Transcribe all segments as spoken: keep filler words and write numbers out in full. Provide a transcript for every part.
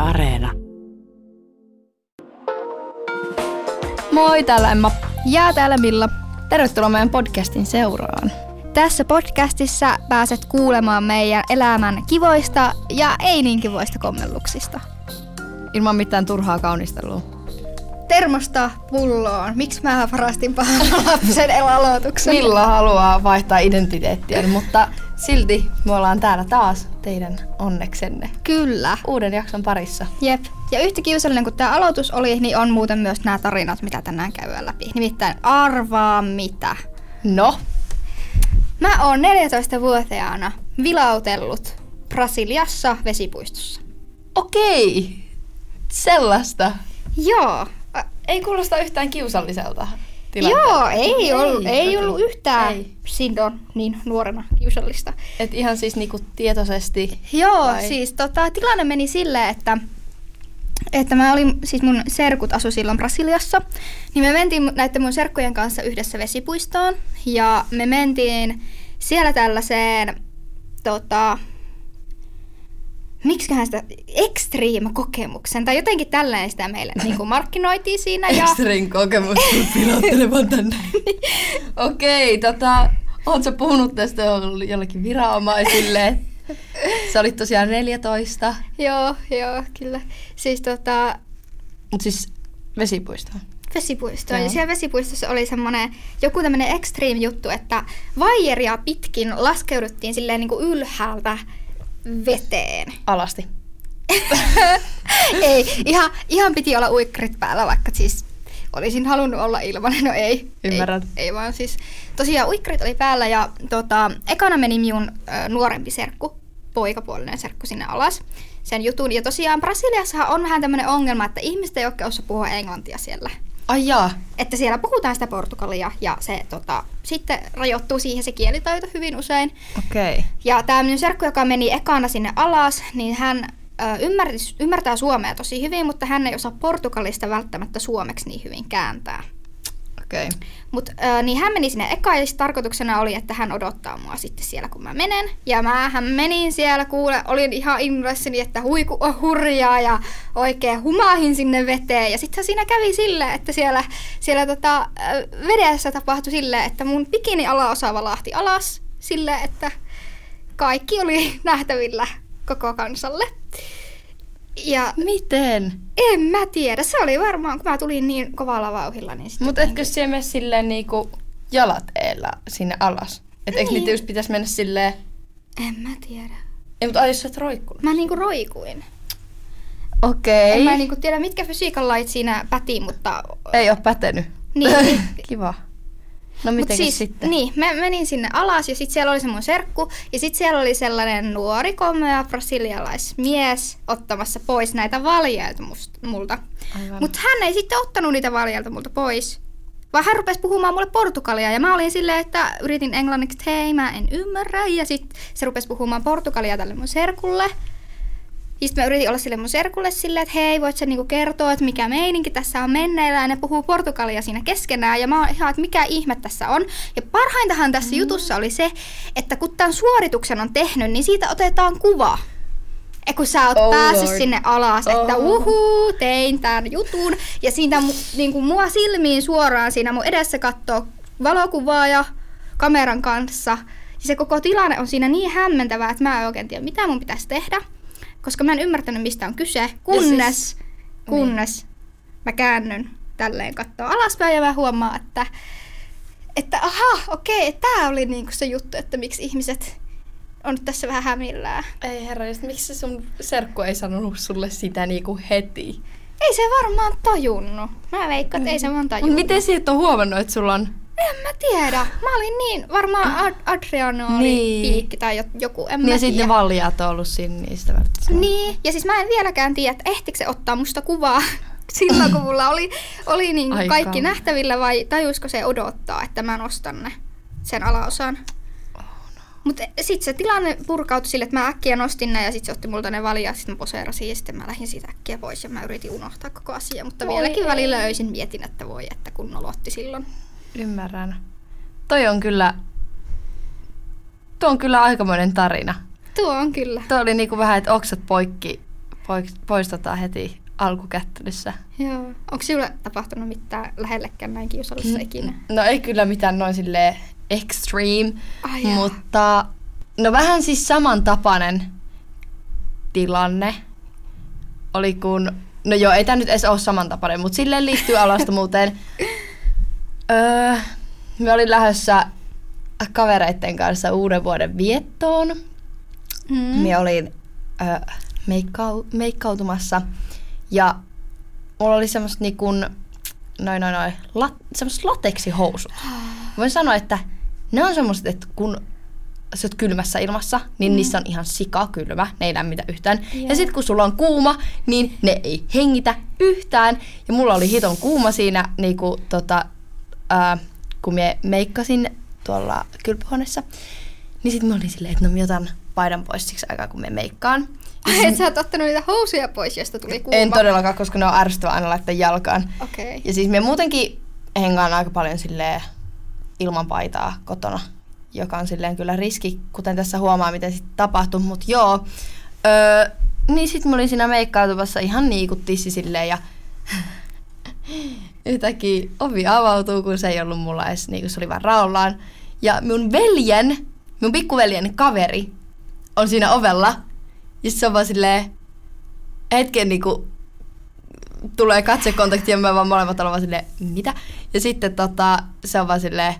Areena. Moi, täällä Emma. Ja täällä Milla. Tervetuloa meidän podcastin seuraan. Tässä podcastissa pääset kuulemaan meidän elämän kivoista ja ei niin kivoista kommelluksista. Ilman mitään turhaa kaunistelua. Termosta pulloon. Miksi mä varastin pahan lapsen aloituksen? Milla haluaa vaihtaa identiteettiä, mutta silti me ollaan täällä taas teidän onneksenne. Kyllä. Uuden jakson parissa. Jep. Ja yhtä kiusallinen kuin tämä aloitus oli, niin on muuten myös nämä tarinat, mitä tänään käydään läpi. Nimittäin arvaa mitä. No? Mä oon neljätoistavuotiaana vilautellut Brasiliassa vesipuistossa. Okei. Sellaista. Joo. Ei kuulosta yhtään kiusalliselta tilanteelta. Joo, ei, ei, ollut, ei ei ollut yhtään ei. Silloin niin nuorena kiusallista. Et ihan siis niinku tietoisesti. Joo, vai? siis tota, tilanne meni silleen, että, että mä olin, siis mun serkut asui silloin Brasiliassa, niin me mentiin näiden mun serkkujen kanssa yhdessä vesipuistoon ja me mentiin siellä tällaiseen, tota, miksiköhän sitä, extreme-kokemuksen, tai jotenkin tällainen sitä meille niin kuin markkinoitiin siinä. Ja Extreme-kokemus, kun pilottelemaan tänne. Okei, tota, ootko sä puhunut tästä jollekin viranomaisille? Sä olit tosiaan neljätoista. Joo, joo, kyllä. Siis tota... Mut siis vesipuisto. Vesipuisto. Ja siellä vesipuistossa oli semmoinen joku tämmönen extreme juttu, että vaijeria pitkin laskeuduttiin silleen niin kuin ylhäältä veteen. Alasti. Ei, ihan, ihan piti olla uikkarit päällä, vaikka siis olisin halunnut olla ilman. No ei. Ymmärrän. Ei, ei vaan siis. Tosiaan uikkarit oli päällä ja tota, ekana meni minun ö, nuorempi serkku, poikapuolinen serkku sinne alas sen jutun. Ja tosiaan Brasiliassahan on vähän tämmöinen ongelma, että ihmiset ei oikein osaa puhua englantia siellä. Ai jaa. Että siellä puhutaan sitä portugalia ja se tota, sitten rajoittuu siihen se kielitaito hyvin usein. Okei. Okay. Ja tämä minun serkku, joka meni ekana sinne alas, niin hän ö, ymmärtää, ymmärtää suomea tosi hyvin, mutta hän ei osaa portugalista välttämättä suomeksi niin hyvin kääntää. Okei. Okay. Mut, ö, niin hän meni sinne eka ja tarkoituksena oli, että hän odottaa mua sitten siellä, kun mä menen. Ja mähän menin siellä, kuule, olin ihan innoissani, että huiku on hurjaa ja oikein humahin sinne veteen. Ja sitten siinä kävi silleen, että siellä, siellä tota, vedessä tapahtui silleen, että mun bikini alaosa valahti alas silleen, että kaikki oli nähtävillä koko kansalle. Ja miten? En mä tiedä. Se oli varmaan, kun mä tulin niin kovalla vauhdilla. Niin mutta etkö siellä mene silleen niinku jalat eellä sinne alas? Et eikö niin. niitä just pitäisi mennä silleen? En mä tiedä. Ei, mutta ai, sä et roikkunut. Mä niinku roikuin. Okei. Okay. En mä niinku tiedä, mitkä fysiikan lait siinä päti, mutta... Ei oo pätenyt. Niin. Kiva. No mitenkäs siis, sitten? Niin, mä menin sinne alas ja sitten siellä oli se mun serkku ja sitten siellä oli sellainen nuori komea brasilialaismies ottamassa pois näitä valjailta multa. Mutta hän ei sitten ottanut niitä valjailta multa pois, vaan hän rupesi puhumaan mulle portugalia ja mä olin silleen, että yritin englanniksi, että hei mä en ymmärrä ja sitten se rupesi puhumaan portugalia tälle mun serkulle. Ja sitten mä yritin olla sille mun serkulle silleen, että hei, voit sä niinku kertoa, että mikä meininki tässä on menneillä. Ja ne puhuu portugalia siinä keskenään. Ja mä oon ihan, että mikä ihme tässä on. Ja parhaintahan tässä mm. jutussa oli se, että kun tämän suorituksen on tehnyt, niin siitä otetaan kuva. Ja kun sä oot oh päässyt Lord. sinne alas, oh. että uhuu, tein tämän jutun. Ja siitä niinku mua silmiin suoraan siinä mun edessä kattoo valokuvaaja kameran kanssa. Ja se koko tilanne on siinä niin hämmentävää, että mä en oikein tiedä, mitä mun pitäisi tehdä. Koska mä en ymmärtänyt, mistä on kyse, kunnes, siis, kunnes niin. mä käännyn tälleen kattoo alaspäin ja mä huomaan, että, että aha, okei, tää oli niinku se juttu, että miksi ihmiset on tässä vähän hämillään. Ei herra, just miksi se sun serkku ei sanonut sulle sitä niinku heti? Ei se varmaan tajunnut. Mä veikkaan, että mm. ei se vaan tajunnut. Miten siitä on huomannut, että sulla on... En mä tiedä. Mä olin niin, varmaan Ad- Adriano oli niin. piikki tai joku, en niin mä ja sitten ne valjat on ollut siinä niistä välttämättä. Niin, ja siis mä en vieläkään tiedä, että ehtikö se ottaa musta kuvaa silloin, kun mulla oli, oli niin kaikki nähtävillä vai tajuisiko se odottaa, että mä nostan ne, sen alaosan. Oh no. Mutta sitten se tilanne purkautui sille, että mä äkkiä nostin ne ja sitten se otti multa ne valjat, sitten mä poseerasin ja sitten mä lähdin siitä äkkiä pois ja mä yritin unohtaa koko asia, mutta Voi vieläkin ei. välillä öisin mietin, että voi, että kun nolotti silloin. Ymmärrän. Toi on kyllä, tuo on kyllä aikamoinen tarina. Tuo on kyllä. Tuo oli niinku vähän, että oksat poikki pois, poistetaan heti alkukättelyssä. Joo. Onko sinulle tapahtunut mitään lähellekään näin kiusallista ikinä? No ei kyllä mitään noin silleen extreme, Ai mutta no vähän siis samantapainen tilanne oli kun, no joo, ei tää nyt edes ole samantapainen, mutta silleen liittyy alastomuuteen. öö, me olin lähdössä kavereitten kanssa uuden vuoden viettoon. Mm. Me olin öö, meikkau- meikkautumassa ja mulla oli semmoset niinku, noin noin noin, lat, semmoset lateksihousut. Voin sanoa, että ne on semmoset, että kun sä oot kylmässä ilmassa, niin mm. niissä on ihan sikakylmä, ne ei lämmitä yhtään. Yeah. Ja sit kun sulla on kuuma, niin ne ei hengitä yhtään. Ja mulla oli hiton kuuma siinä, niinku, tota, ää, kun me meikkasin tuolla kylpyhuoneessa. Niin sit mä olin silleen, että no mä otan paidan pois siksi aikaa, kun me meikkaan. Ai, et sä oot ottanut niitä housuja pois, josta tuli kuuma? En todellakaan, koska ne on ärsyttävää aina laittaa jalkaan. Okay. Ja siis me muutenkin hengaan aika paljon silleen ilman paitaa kotona, joka on silleen kyllä riski, kuten tässä huomaa, miten sitten tapahtuu. Mut joo, öö, niin sit mä olin siinä meikkautumassa ihan niikuttissi silleen ja yhtäkkiä ovi avautuu, kun se ei ollut mulla edes, niin kun se oli vaan raollaan. Ja mun veljen, mun pikkuveljen kaveri on siinä ovella. Ja se on vaan silleen, hetken niinku tulee katsekontakti ja me vaan molemmat ollaan vaan silleen, mitä? Ja sitten tota, se on vaan silleen,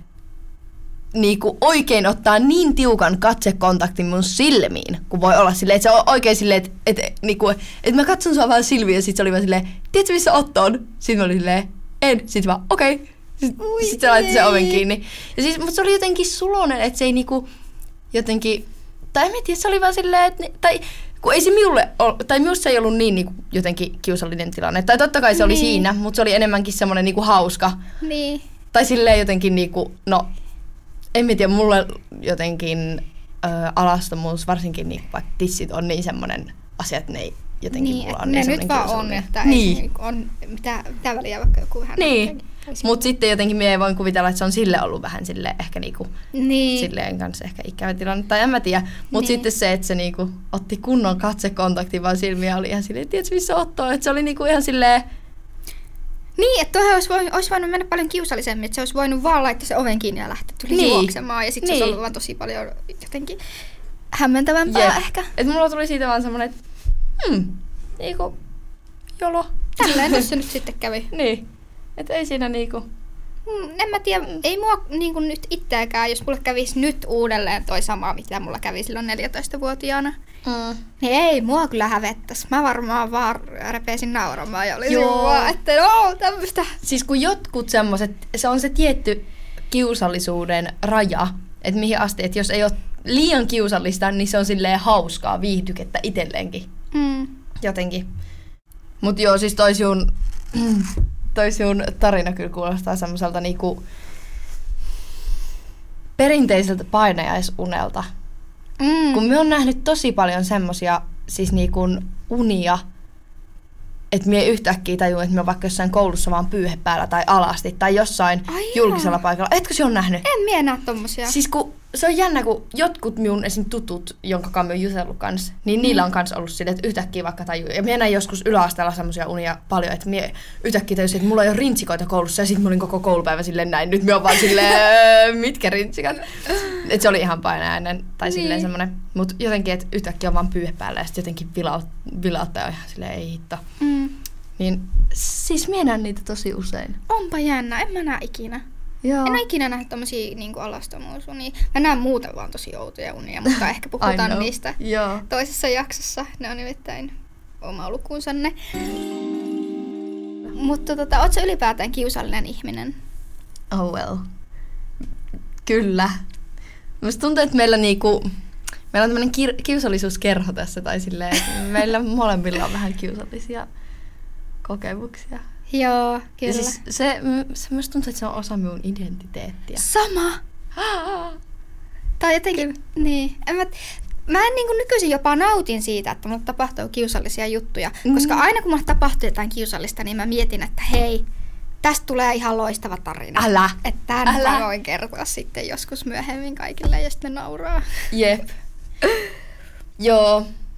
niinku oikein ottaa niin tiukan katsekontaktin mun silmiin, kun voi olla silleen, että se on oikein silleen, että et, niinku, et mä katson sua vaan silmiin ja sit se oli vaan silleen, tiedätkö missä Otto on? Sitten mä olin silleen, en. Sitten vaan, okei. Okay. Sitten sit se laittoi sen oven kiinni. Ja siis, mutta se oli jotenkin sulonen, että se ei niinku jotenkin, tai en tiedä, se oli vaan silleen, että, tai kun ei se minulle, tai minusta se ei ollut niin, niin kuin jotenkin kiusallinen tilanne. Tai totta kai se oli niin siinä, mutta se oli enemmänkin semmoinen niin kuin hauska. Niin. Tai silleen jotenkin, niin kuin, no, en tiedä, mulle jotenkin ö, alastomuus, varsinkin niin, vaikka tissit on niin semmoinen asia, että ne ei jotenkin niin, mulla on ne niin nyt vaan on, että niin. ei on mitä, mitä väliä vaikka joku vähän. Niin, mutta sitten jotenkin minä voin kuvitella, että se on sille ollut vähän silleen ehkä niinku, niin. silleen kanssa ehkä ikävä tilanne, tai en mä tiedä. Mutta niin. Sitten se, että se niinku otti kunnon katsekontaktin vaan silmiä, oli ihan silleen, tiedätkö missä Otto on, että se oli niinku ihan silleen. Niin, että tuohon olisi voinut, olisi voinut mennä paljon kiusallisemmin, että se olisi voinut vaan laittaa se oven kiinni ja lähteä tuli niin. juoksemaan, ja sitten niin. se olisi ollut vaan tosi paljon jotenkin hämmentävämpää Jep. ehkä. Että mulla tuli siitä vaan semmoinen, että hmm, niinku, jolo. Tälleen se nyt sitten kävi. Niin, että ei siinä niinku. Mm, en mä tiedä, mm. ei mua niinku nyt itseäkään, jos mulle kävisi nyt uudelleen toi sama, mitä mulla kävi silloin neljätoistavuotiaana. Mm. Niin ei mua kyllä hävettäisi. Mä varmaan vaan repeisin nauramaan ja olisin vaan, että no tämmöstä. Siis kun jotkut semmoset, se on se tietty kiusallisuuden raja, että mihin asti, että jos ei ole liian kiusallista, niin se on silleen hauskaa viihdykettä itselleenkin. Mm. Jotenkin. Mut joo, siis toi sun, toi sun tarina kyllä kuulostaa semmoiselta niinku perinteiseltä painajaisunelta. Mm. Kun mä oon nähnyt tosi paljon semmosia siis niinku unia, että mie yhtäkkiä tajun, että mä oon vaikka jossain koulussa vaan pyyhe päällä tai alasti tai jossain Ai julkisella jaa. paikalla. Etkö se on nähnyt? En mie näe tommosia. Siis kun se on jännä, kun jotkut minun esim. Tutut, jonka kanssa mä oon jutellut kanssa, niin mm. niillä on kans ollut silleen, että yhtäkkiä vaikka tajuu. Ja mie näin joskus yläasteella semmosia unia paljon, että mie yhtäkkiä tajusin, että mulla ei ole rintsikoita koulussa ja sit mä olin koko koulupäivä silleen näin. Nyt mä oon vaan silleen, mitkä rintsikat? Että se oli ihan painajainen tai niin. silleen semmonen. Mut jotenkin, että yhtäkkiä on vaan pyyhe päällä ja sit jotenkin vilaut, vilauttaa ihan silleen, ei hitto. Mm. Niin siis mie näen niitä tosi usein. Onpa jännä, en mä näe ikinä. Joo. En ole ikinä nähnyt tommosia niinku alastomuusunia. Mä näen muuten vaan tosi outoja unia, mutta ehkä puhutaan niistä Joo. toisessa jaksossa. Ne on nimittäin oma lukuunsa ne. Mutta tota, ootko sä ylipäätään kiusallinen ihminen? Oh well. Kyllä. Musta tuntuu, että meillä niinku, meillä on tämmönen kir- kiusallisuuskerho tässä, tai silleen, että meillä molemmilla on vähän kiusallisia kokemuksia. Joo, kyllä. Ja siis se, se myös tuntuu, että se on osa minun identiteettiä. Sama! Tai jotenkin, niin. En mä, mä en niin kuin nykyisin jopa nautin siitä, että mulle tapahtuu kiusallisia juttuja. Mm. Koska aina kun mulle tapahtuu jotain kiusallista, niin mä mietin, että hei, tästä tulee ihan loistava tarina. Älä! Että tämän Älä. mä voin kertoa sitten joskus myöhemmin kaikille ja sitten nauraa. Jep. Joo.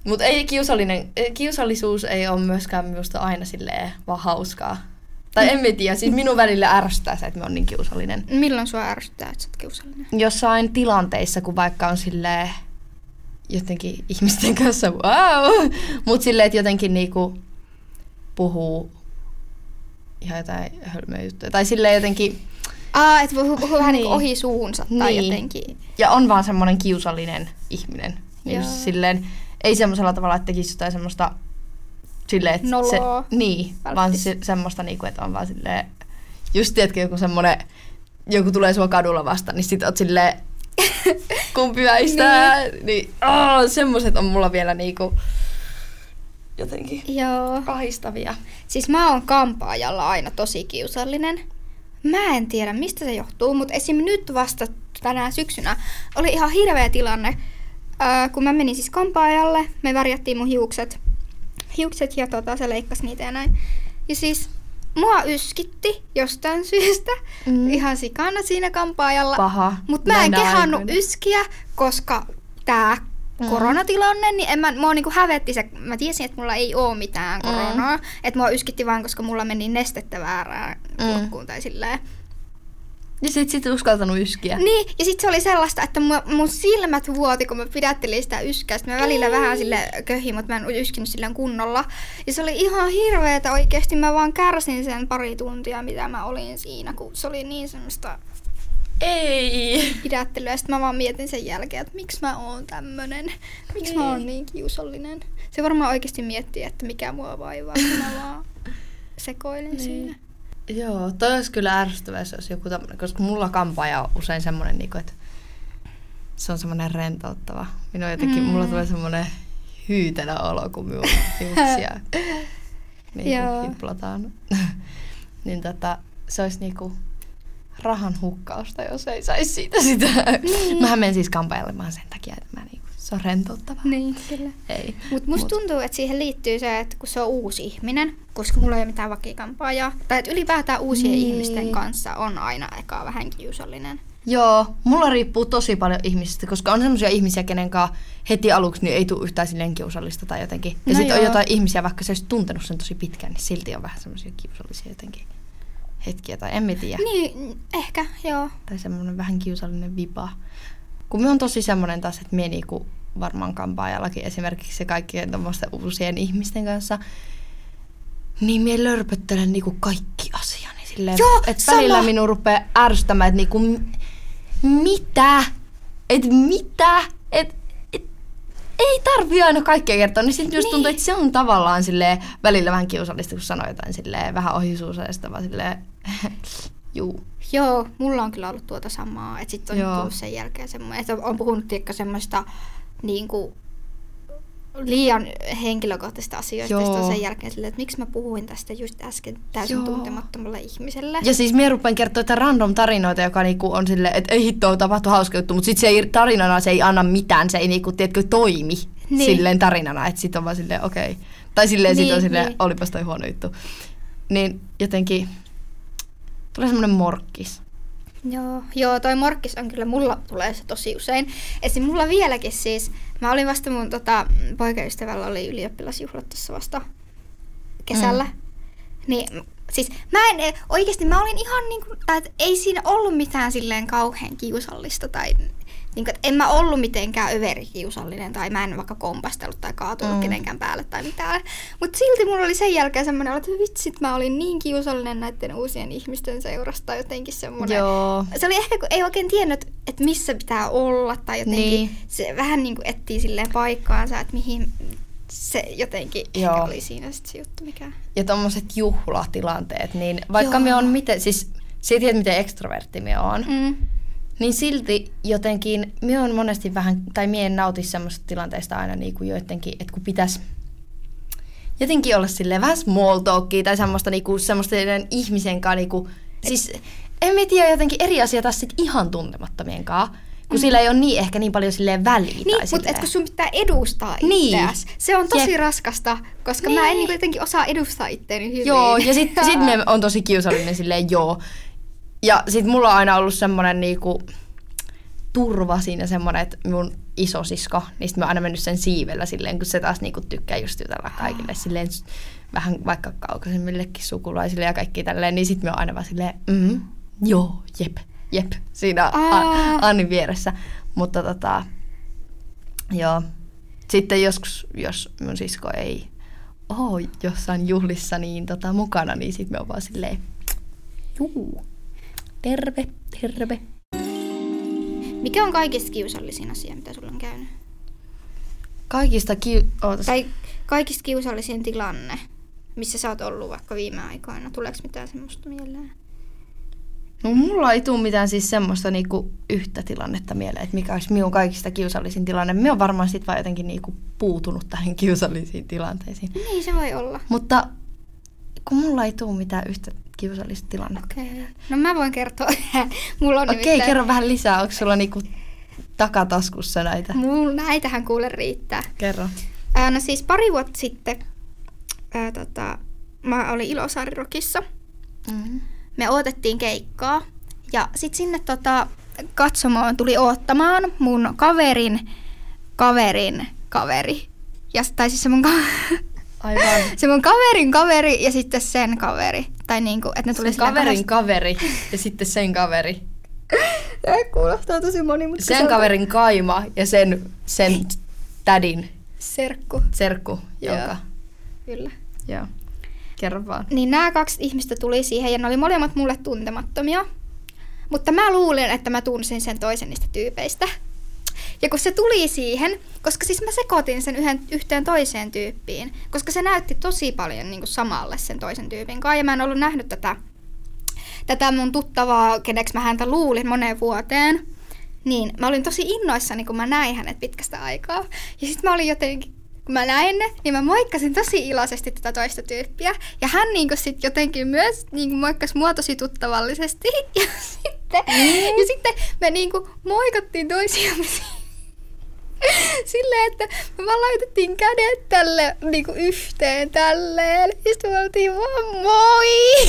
Mut ei kiusallinen, kiusallisuus ei ole myöskään minusta aina silleen vaan hauskaa. Tai en mä tiedä, siis minun välillä ärsyttää se, että mä oon niin kiusallinen. Milloin sua ärsyttää, että sä oot kiusallinen? Jossain tilanteissa, kun vaikka on silleen jotenkin ihmisten kanssa, wow! Mut silleen, että jotenkin niinku puhuu ihan jotain hölmöä juttuja. Tai silleen jotenkin... Aa, että puhuu, puhuu vähän niin. ohi suunsa tai niin. jotenkin. Ja on vaan semmoinen kiusallinen ihminen. Niin silleen, ei semmoisella tavalla, että tekisi jotain semmoista silleen, että noloa. Se, niin, vaan se, semmoista, niinku, että on vaan silleen, just tiedätkö, joku semmoinen, joku tulee sua kadulla vastaan, niin sit oot silleen, kumpi väistää, niin, niin oh, semmoiset on mulla vielä niinku jotenkin Joo. ahistavia. Siis mä oon kampaajalla aina tosi kiusallinen. Mä en tiedä, mistä se johtuu, mutta esim. Nyt vasta tänä syksynä oli ihan hirveä tilanne, äh, kun mä menin siis kampaajalle, me värjättiin mun hiukset, hiukset ja tota, se leikkasi niitä ja näin. Ja siis mua yskitti jostain syystä mm. ihan sikana siinä kampaajalla. Paha. Mutta mä en kehannut yskiä, koska tää mm. koronatilanne, niin en mä, mua niinku hävetti se, mä tiesin, että mulla ei oo mitään koronaa. Mm. Että mua yskitti vaan, koska mulla meni nestettä väärään kurkkuun mm. tai silleen. Ja sit sit uskaltanut yskiä. Niin, ja sit se oli sellaista, että mun, mun silmät vuoti, kun mä pidättelin sitä yskää. Sitten mä välillä ei. vähän sille köhin, mutta mä en yskinyt silleen kunnolla. Ja se oli ihan hirveetä oikeesti. Mä vaan kärsin sen pari tuntia, mitä mä olin siinä, kun se oli niin semmoista ei. pidättelyä. Ja sit mä vaan mietin sen jälkeen, että miksi mä oon tämmönen. Miksi ei. mä oon niin kiusallinen. Se varmaan oikeesti miettii, että mikä mua vaivaa, kun mä vaan sekoilin niin. siinä. Joo, toi olisi kyllä ärsyttävää, jos olisi joku tämmöinen, koska mulla kampaaja on usein semmoinen, että se on semmoinen rentouttava. Minun jotenkin, mm. mulla tulee semmoinen hyytelä olo, kun minun hiuksia niin hiplataan. Niin tota, se olisi niinku rahan hukkausta, jos ei saisi siitä sitä. Niin. Mähän menen siis kampaajalle sen takia, että mä niinku, se on rentouttavaa. Niin, kyllä. Ei. Mut musta Mut. tuntuu, että siihen liittyy se, että kun se on uusi ihminen, koska mulla ei ole mitään vakikampaajaa, tai että ylipäätään uusien niin. ihmisten kanssa on aina eka vähän kiusallinen. Joo, mulla riippuu tosi paljon ihmisistä, koska on semmoisia ihmisiä, kenen kanssa heti aluksi niin ei tule yhtään silleen kiusallista tai jotenkin. Ja no sitten on jotain ihmisiä, vaikka se olisi tuntenut sen tosi pitkään, niin silti on vähän semmoisia kiusallisia jotenkin hetkiä, tai en mä tiedä. Niin, ehkä, joo. Tai semmoinen vähän kiusallinen vipa. Kun me on tosi semmoinen taas, että me niinku varmaan kampaajallakin esimerkiksi se kaikkien tommoisten uusien ihmisten kanssa, niin mie lörpöttelen niinku kaikki asiani silleen, että välillä minun rupeaa ärsyttämään, että niinku mitä? Et mitä? Et, et, ei tarvii aina kaikkea kertoa, niin sitten just niin. tuntuu, että se on tavallaan silleen välillä vähän kiusallista, kun sanoo jotain silleen vähän ohisuusajasta, vaan silleen juu. Joo, mulla on kyllä ollut tuota samaa, että sitten on Joo. tullut sen jälkeen semmoinen, että on puhunut tiekka semmoista niinku liian henkilökohtaisista asioista, ja sen jälkeen silleen, että miksi mä puhuin tästä just äsken täysin Joo. tuntemattomalle ihmiselle. Ja siis minä rupean kertoa että random tarinoita, joka niinku on silleen, että ei hittoa tapahtu hauska juttu, mutta sitten se ei, tarinana se ei anna mitään, se ei niinku, tiedätkö, toimi niin. silleen tarinana, että sitten on vaan silleen okei. Okay. Tai silleen niin, sit on silleen, niin. olipas toi huono juttu. Niin jotenkin tulee semmoinen morkkis. Joo, joo, toi morkkis on kyllä, mulla tulee se tosi usein. Esim. Mulla vieläkin siis, mä olin vasta mun tota, poikaystävällä oli ylioppilasjuhlat tuossa vasta kesällä. Mm. Niin, siis mä en, oikeesti mä olin ihan niinku, tai ei siinä ollut mitään silleen kauhean kiusallista tai niinku, en mä ollut mitenkään överikiusallinen tai mä en vaikka kompastellut tai kaatunut mm. kenenkään päälle tai mitään. Mut silti mulla oli sen jälkeen semmoinen, että vitsit mä olin niin kiusallinen näiden uusien ihmisten seurasta jotenkin semmoinen. Joo. Se oli ehkä kun ei oikein tiennyt, että missä pitää olla tai jotenkin niin. se vähän niinku etsii silleen paikkaansa, että mihin se jotenkin ehkä oli siinä sit se juttu mikä. Ja tommoset juhlatilanteet, niin vaikka me on miten, siis sä tiedät miten ekstrovertti me on. Mm. Niin silti jotenkin, minä on monesti vähän, tai minä en nauti semmoisesta tilanteesta aina niin kuin jotenkin, että kun pitäisi jotenkin olla silleen vähän small talkia tai semmoista, niin kuin, semmoista ihmisen kanssa, niin kuin, siis en mä tiedä jotenkin eri asia taas sit ihan tuntemattomien kanssa, kun mm. sillä ei ole niin, ehkä niin paljon silleen väliä. Niin, mutta kun sun pitää edustaa niin. itseäsi, se on tosi ja raskasta, koska niin. mä en niin jotenkin osaa edustaa itteeni hyvin. Joo, ja sit, sit me on tosi kiusallinen silleen joo. Ja sit mulla on aina ollut semmonen niinku turva siinä semmonen, että mun isosisko, niin sitten mä oon aina mennyt sen siivellä silleen, kun se taas niinku tykkää just jutella kaikille silleen vähän vaikka kaukaisemmillekin sukulaisille ja kaikki tälleen, niin sitten mä oon aina vaan silleen, mm, joo, jep, jep, siinä A- Annin vieressä. Mutta tota, joo. Sitten joskus, jos mun sisko ei ole jossain juhlissa niin tota, mukana, niin sitten me on vaan silleen, juu, terve, terve. Mikä on kaikista kiusallisin asia, mitä sulla on käynyt? Kaikista ki... Ootas. Tai kaikista kiusallisin tilanne, missä sä oot ollut vaikka viime aikoina. Tuleeko mitään semmoista mieleen? No mulla ei tule mitään siis semmoista niinku yhtä tilannetta mieleen, että mikä olisi minun kaikista kiusallisin tilanne. Minä olen varmaan sitten vaan jotenkin niinku puutunut tähän kiusallisiin tilanteisiin. Niin se voi olla. Mutta kun mulla ei tule mitään yhtä kiusallista tilannetta. Okei. Okay. No mä voin kertoa. Mulla on Okei, okay, nimittäin... kerro vähän lisää. Onko sulla niinku takataskussa näitä? Mulla näitähän kuule riittää. Kerro. Ää, no siis pari vuotta sitten ää, tota, mä olin Ilosaari-Rockissa. Mm-hmm. Me odotettiin keikkaa ja sit sinne tota, katsomoon tuli oottamaan mun kaverin kaverin kaveri. Ja, tai siis se mun, ka- Aivan. se mun kaverin kaveri ja sitten sen kaveri. Tai niinku, että ne tuli Sun kaverin kahdesta... kaveri ja sitten sen kaveri. Tämä kuulostaa tosi monimutkaiselta. Sen kaverin kaima ja sen, sen tädin serkku. serkku. Jonka... Kyllä. Joo. Kerro vaan. Niin nämä kaksi ihmistä tuli siihen ja ne oli molemmat mulle tuntemattomia. Mutta mä luulin, että mä tunsin sen toisen niistä tyypeistä. Ja kun se tuli siihen, koska siis mä sekoitin sen yhden, yhteen toiseen tyyppiin, koska se näytti tosi paljon niin kuin samalle sen toisen tyypin kanssa. Ja mä en ollut nähnyt tätä, tätä mun tuttavaa, keneksi mä häntä luulin moneen vuoteen. Niin mä olin tosi innoissani, kun mä näin hänet pitkästä aikaa. Ja sit mä olin jotenkin, kun mä näin ne, niin mä moikkasin tosi iloisesti tätä toista tyyppiä. Ja hän niinku sit jotenkin myös niinku moikkasi mua tosi tuttavallisesti. Ja sitten, mm. ja sitten me niinku moikattiin toisiamme silleen, että me vaan laitettiin kädet tälle niinku yhteen tälleen. Ja sitten me oltiin vaan moi!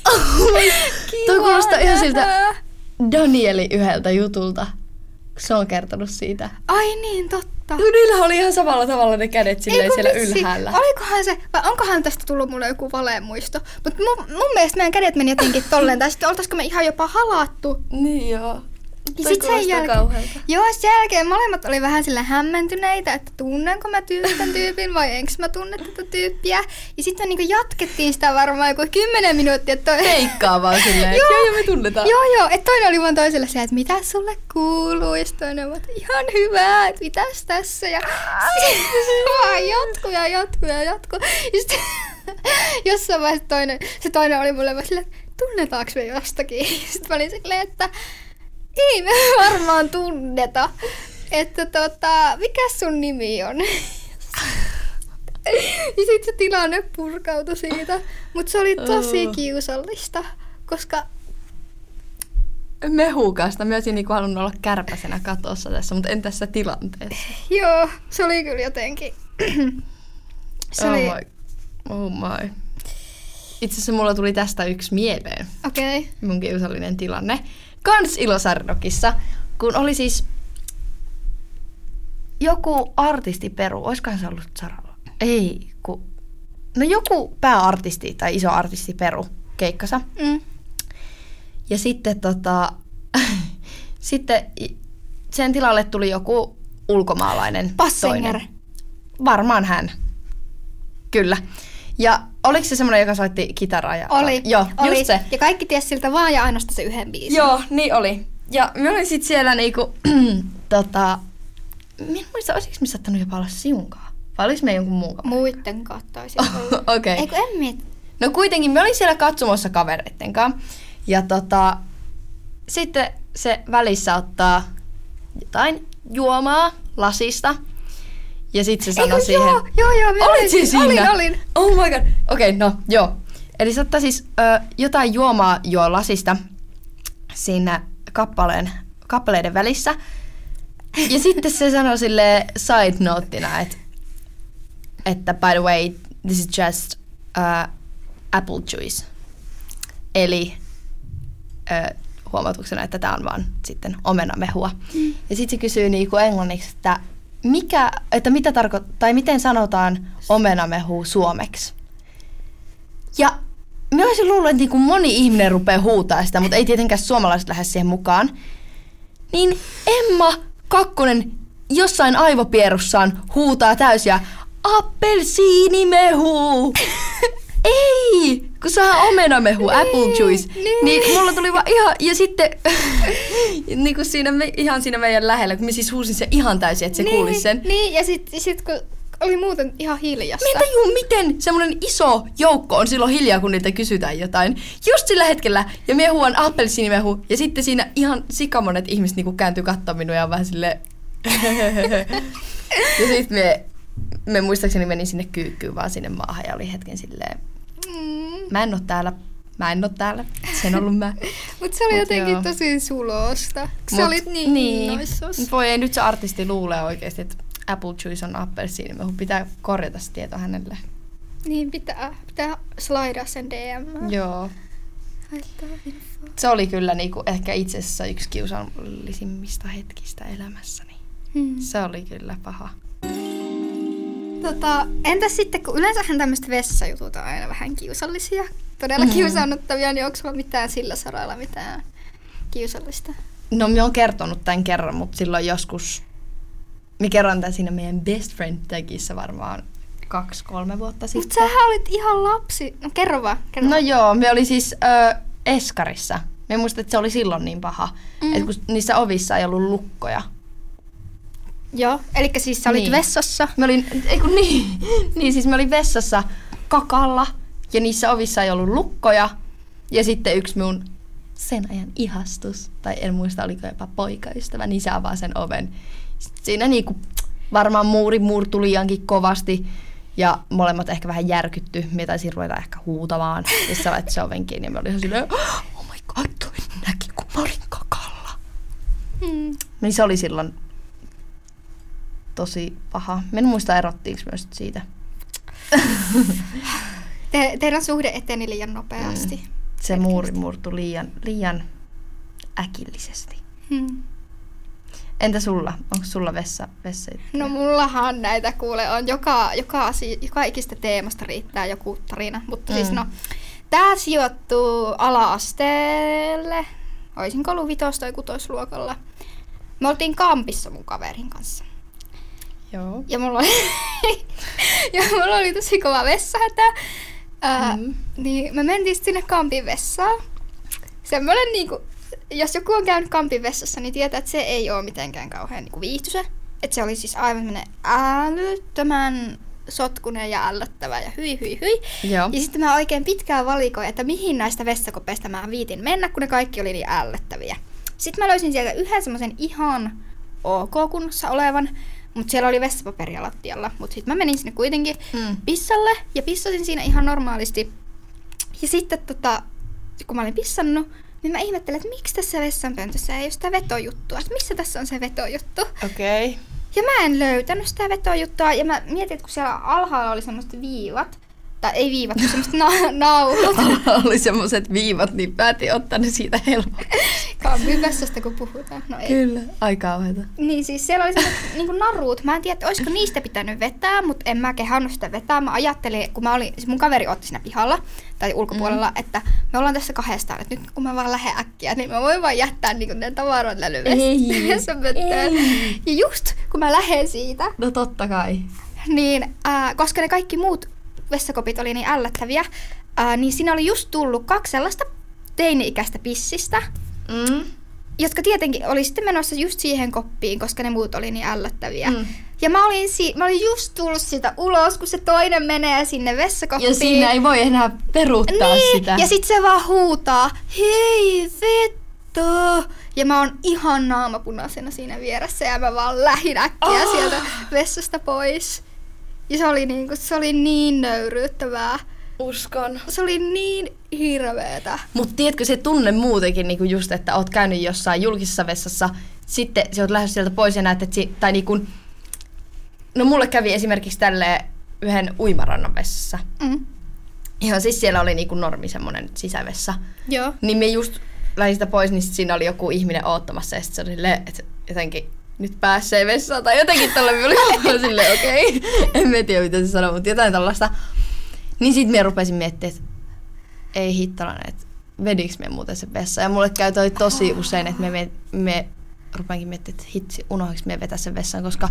Toi kuulostaa ihan siltä Danieli yhdeltä jutulta. Se on kertonut siitä. Ai niin, totta. No niillä oli ihan samalla tavalla ne kädet silleen siellä vitsi. Ylhäällä. Olikohan se, vai onkohan tästä tullut mulle joku valemuisto? Mutta mun, mun mielestä meidän kädet meni jotenkin tolleen, tai sitten oltaisiko me ihan jopa halattu. Niin joo. Ja sit sen jälkeen, joo, sen jälkeen molemmat oli vähän sillä hämmentyneitä, että tunnenko mä tyy- tämän tyypin vai enkö mä tunne tätä tyyppiä. Ja sitten me niinku jatkettiin sitä varmaan joku kymmenen minuuttia. Että toi... Feikkaa vaan silleen, että joo, joo, me tunnetaan. Joo, joo, että toinen oli vaan toiselle se, että mitä sulle kuuluu. Ja sitten toinen oli, että ihan hyvä, että mitäs tässä. Ja vaan jatkuu ja jatkuu ja jatkuu. Ja sitten jossain vaiheessa toinen, se toinen oli mulle vaan silleen, että tunnetaanko me jostakin. Sitten mä olin silleen, että ei me varmaan tunneta. Että tota, mikä sun nimi on? Ja sit se tilanne purkautui siitä. Mut se oli tosi kiusallista, koska... Mehukasta. Mä olisin niinku halunnut olla kärpäsenä katossa tässä, mutta en tässä tilanteessa. Joo, se oli kyllä jotenkin... se oh, oli... my. oh my. Itse asiassa mulla tuli tästä yksi mieleen. Okei. Okay. Mun kiusallinen tilanne. Kans Ilosaari-Rockissa, kun oli siis joku artistiperu, oiskohan se ollut Saralla? Ei, kun... No joku pääartisti tai iso artistiperu keikkassa. Mm. Ja sitten tota... sitten sen tilalle tuli joku ulkomaalainen Passinger. toinen. Varmaan hän. Kyllä. Ja oliko se semmoinen, joka soitti kitaraa? Ja... Oli. Joo, oli. just se. Ja kaikki tiesi siltä vaan ja ainoastaan se yhden biisin. Joo, niin oli. Ja mä olin sit siellä niinku, tota... Mä en muista, olisiko me saattanut jopa olla siunkaan? Vai olis me jonkun muun kaverin? Muitten kattaisin. Okei. Okay. Eikö en miet? No kuitenkin, mä olin siellä katsomossa kavereitten kanssa. Ja tota... Sitten se välissä ottaa jotain juomaa lasista. Ja sit se sanoi siihen... Joo, joo, joo. Olit siis siinä? Olin, olin. Oh my god. Okei, okay, no joo. Eli se ottaa siis ö, jotain juomaa juo lasista siinä kappaleen, kappaleiden välissä. Ja sitten se sanoi silleen side noteina, että, että by the way, this is just uh, apple juice. Eli uh, huomautuksena, että tämä on vaan sitten omenamehua. Mm. Ja sitten se kysyy niinku englanniksi, että, mikä, että mitä tarko- tai miten sanotaan omenamehu suomeksi. Ja mä olisin luullut, että niinku moni ihminen rupeaa huutaa sitä, mutta ei tietenkään suomalaiset lähde siihen mukaan. Niin Emma Kakkonen jossain aivopierussaan huutaa täysiä appelsiinimehu. Ei, kun saa omenamehu, apple juice. Niin. niin mulla tuli vaan ihan, ja sitten niin kuin siinä, ihan siinä meidän lähellä, kun mä siis huusin sen ihan täysin, että se niin, kuulisi sen. Niin, ja sitten sit, kun oli muuten ihan hiljasta. Mä en tajua, miten semmoinen iso joukko on silloin hiljaa, kun niiltä kysytään jotain. Just sillä hetkellä, ja mä huuan appelsiinimehu, ja sitten siinä ihan sikamonet ihmiset niin kääntyy katsomaan minua ja on vähän silleen. Ja sitten me, me muistaakseni menin sinne kyykkyyn vaan sinne maahan ja oli hetken silleen, mm. mä en oo täällä, mä en oo täällä, sen ollut mä. Mut se oli Mut jotenkin joo. tosi sulosta, kun sä olit niin, niin innoissas. Voi ei nyt se artisti luulee oikeesti, että apple juice on appelsiinimehu, pitää korjata se tieto hänelle. Niin pitää, pitää slaidaa sen D M. Joo. Se oli kyllä niinku ehkä itse asiassa yksi kiusallisimmista hetkistä elämässäni. Hmm. Se oli kyllä paha. Tota, entäs sitten, kun yleensähän tämmöiset vessajutut on aina vähän kiusallisia, todella mm-hmm. kiusaannuttavia, niin onko sulla mitään sillä saralla mitään kiusallista? No, mä oon kertonut tämän kerran, mutta silloin joskus, mä kerron tämän siinä meidän best friend tagissä varmaan kaksi, kolme vuotta sitten. Mutta sähän olit ihan lapsi. No kerro vaan. Kerro no vaan. joo, me oli siis ö, Eskarissa. Mä muistan, että se oli silloin niin paha, mm. että kun niissä ovissa ei ollut lukkoja. Joo, eli siis sä olit niin. vessassa. Mä olin, ei kun niin, niin siis mä olin vessassa kakalla ja niissä ovissa ei ollut lukkoja. Ja sitten yksi mun sen ajan ihastus, tai en muista oliko jopa poikaystävä, niin se avaa sen oven. Sitten siinä niinku varmaan muuri murtui liiankin kovasti ja molemmat ehkä vähän järkytty. Mä taisin ruveta ehkä huutamaan, ja sä laitat se oven kiinni ja mä olin ihan silleen, oh my god, toi näki kun mä olin kakalla. Hmm. Niin se oli silloin tosi paha. Mä en muista erottiinko myös siitä. Te, teidän suhde eteni liian nopeasti. Mm. Se muuri murtui liian, liian äkillisesti. Hmm. Entä sulla? Onko sulla vessa, vessa? No mullahan näitä kuule on. Joka, joka, asia, joka ikistä teemasta riittää joku tarina. Mutta mm. siis no, tää sijoittuu ala-asteelle. Oisinko ollut vitos- tai kutosluokalla. Me oltiin kampissa mun kaverin kanssa. Joo. Ja mulla oli, ja mulla oli tosi kova vessahätä. Ää, mm. Niin me mentiin sinne kampin vessaan. Semmoinen niinku, jos joku on käynyt kampin vessassa, niin tietää, että se ei ole mitenkään kauhean niinku viihtyisä. Että se oli siis aivan semmoinen älyttömän sotkunen ja ällöttävä ja hyi hyi hyi. Joo. Ja sitten mä oikein pitkään valikoin, että mihin näistä vessakopeista mä viitin mennä, kun ne kaikki oli niin ällöttäviä. Sitten mä löysin sieltä yhden semmoisen ihan ok kunnossa olevan, mutta siellä oli vessapaperia lattialla. Mutta sitten mä menin sinne kuitenkin mm. pissalle ja pissasin siinä ihan normaalisti. Ja sitten tota, kun mä olin pissannut, niin mä ihmettelin, että miksi tässä vessanpöntössä ei ole sitä vetojuttua. Että missä tässä on se vetojuttu? Okei. Okay. Ja mä en löytänyt sitä vetojuttua. Ja mä mietin, että kun siellä alhaalla oli semmoiset viivat, tai ei viivat, kun semmoiset na- nauhat. Oli semmoiset viivat, niin päätin ottaa ne siitä helposti. Kampin vessasta, kun puhutaan. No ei. Kyllä, aika kauheeta. Niin siis siellä oli semmoiset niinku naruut. Mä en tiedä, että olisiko niistä pitänyt vetää, mutta en mä kehannut sitä vetää. Mä ajattelin, kun mä olin, siis mun kaveri otti siinä pihalla tai ulkopuolella, mm. että me ollaan tässä kahdestaan. Että nyt kun mä vaan lähden äkkiä, niin mä voin vaan jättää niinku ne tavaroit vessanpönttöön. Ja just kun mä lähden siitä. No totta kai. Niin, äh, koska ne kaikki muut vessakopit oli niin ällöttäviä, ää, niin siinä oli just tullut kaksi sellaista teini-ikäistä pissistä, mm. jotka tietenkin oli sitten menossa just siihen koppiin, koska ne muut oli niin ällöttäviä. Mm. Ja mä olin, si- mä olin just tullut siitä ulos, kun se toinen menee sinne vessakoppiin. Ja siinä ei voi enää peruuttaa niin, sitä. Ja sit se vaan huutaa, hei vettä! Ja mä oon ihan naamapunaisena siinä vieressä ja mä vaan lähdin äkkiä oh. sieltä vessasta pois. Ja se oli, niinku, se oli niin nöyryyttävää. Uskon. Se oli niin hirveetä. Mut tiedätkö se tunne muutenkin niinku just, että oot käynyt jossain julkisessa vessassa, sitten sä oot lähdössä sieltä pois ja näet, että si- tai niinku, no mulle kävi esimerkiksi tälleen yhden uimarannan vessassa. Mm. Ihan siis siellä oli niinku normi semmonen sisävessa. Joo. Niin me just lähdin sitä pois, niin sit siinä oli joku ihminen oottamassa ja sit se oli silleen, että jotenkin nyt pääsee vessaan tai jotenkin tolle oli silleen okei. Okay. En mä tiedä mitä se sanoo, mutta jotain tällaista. Niin sit mä rupesin miettimään, että ei hittolainen, että vediks me muuten sen vessaan. Ja mulle käy toi tosi usein, että me, me, me rupeankin miettimään, että hitsi, unohdinko me vetää sen vessaan, koska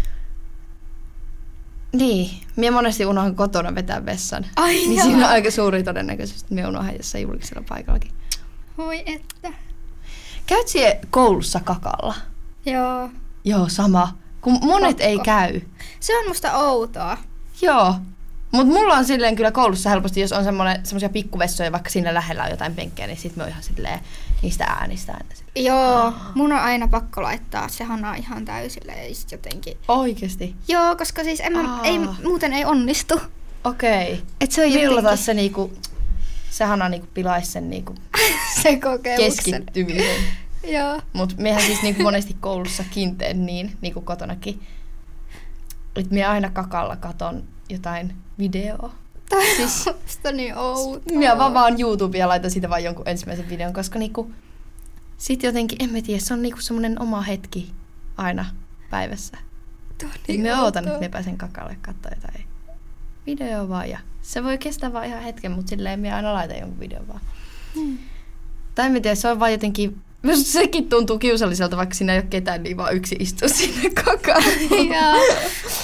niin, minä monesti unohdan kotona vetää vessan. Ai niin jaa. Siinä on aika suuri todennäköisyys, että minä unohdan jossain julkisella paikallakin. Voi että. Käyt siellä koulussa kakalla? Joo. Joo, sama. Kun monet Pakko. ei käy. Se on musta outoa. Joo. Mutta mulla on silleen kyllä koulussa helposti, jos on semmoisia pikkuvessoja, vaikka siinä lähellä on jotain penkkejä, niin sit me on ihan silleen niistä äänistä aina silleen. Joo, mun on aina pakko laittaa se hana ihan täysille ja sit jotenkin. Oikeesti? Joo, koska siis en mä, ei, muuten ei onnistu. Okei. Et se on Milloin jotenkin taas se niinku, se hana niinku pilaisi sen niinku se kokemuksen. keskittymisen. Joo. Mut mehän siis niinku monesti koulussakin teen niin, niinku kotonakin. Et minä aina kakalla katon jotain videoa. Tai siis, musta niin outoa. Minä vaan vaan YouTubea ja laitan siitä vaan jonkun ensimmäisen videon, koska niinku sit jotenkin, en mä tiedä, se on niinku semmonen oma hetki aina päivässä. Niin me ootan, että me pääsen kakalle katsoa jotain videoa vaan ja se voi kestää vaan ihan hetken, mutta silleen minä aina laitan jonkun videon vaan. Hmm. Tai en mä tiedä, se on vaan jotenkin, sekin tuntuu kiusalliselta, vaikka siinä ei ole ketään, niin vaan yksi istuu sinne kakalle. Joo.